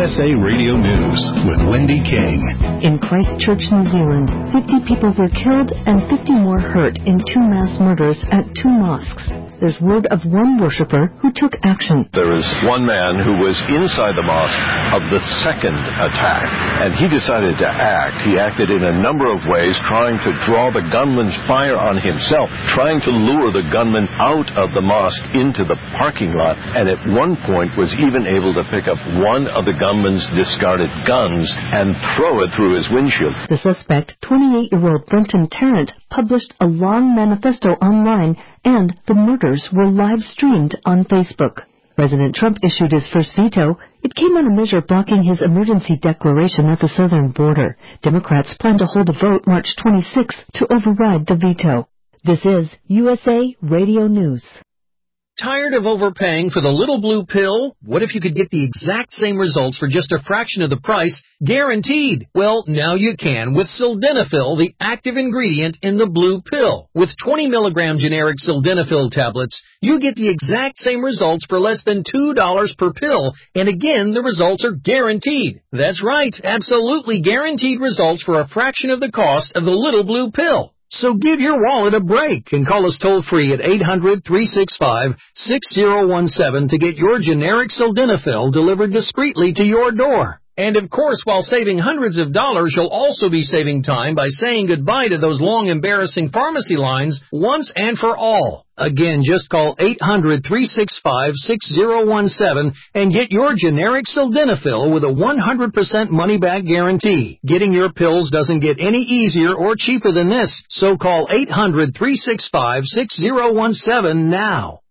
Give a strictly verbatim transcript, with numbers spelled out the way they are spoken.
S A Radio News with Wendy King. In Christchurch, New Zealand, fifty people were killed and fifty more hurt in two mass murders at two mosques. There's word of one worshiper who took action. There is one man who was inside the mosque of the second attack, and he decided to act. He acted in a number of ways, trying to draw the gunman's fire on himself, trying to lure the gunman out of the mosque into the parking lot, and at one point was even able to pick up one of the gunman's discarded guns and throw it through his windshield. The suspect, twenty-eight-year-old Brenton Tarrant, published a long manifesto online, and the murders were live-streamed on Facebook. President Trump issued his first veto. It came on a measure blocking his emergency declaration at the southern border. Democrats plan to hold a vote March twenty-sixth to override the veto. This is U S A Radio News. Tired of overpaying for the little blue pill? What if you could get the exact same results for just a fraction of the price, guaranteed? Well, now you can with Sildenafil, the active ingredient in the blue pill. With twenty milligram generic Sildenafil tablets, you get the exact same results for less than two dollars per pill. And again, the results are guaranteed. That's right, absolutely guaranteed results for a fraction of the cost of the little blue pill. So give your wallet a break and call us toll-free at eight hundred, three six five, six zero one seven to get your generic Sildenafil delivered discreetly to your door. And of course, while saving hundreds of dollars, you'll also be saving time by saying goodbye to those long, embarrassing pharmacy lines once and for all. Again, just call eight hundred, three six five, six zero one seven and get your generic Sildenafil with a one hundred percent money-back guarantee. Getting your pills doesn't get any easier or cheaper than this, so call eight hundred, three six five, six zero one seven now.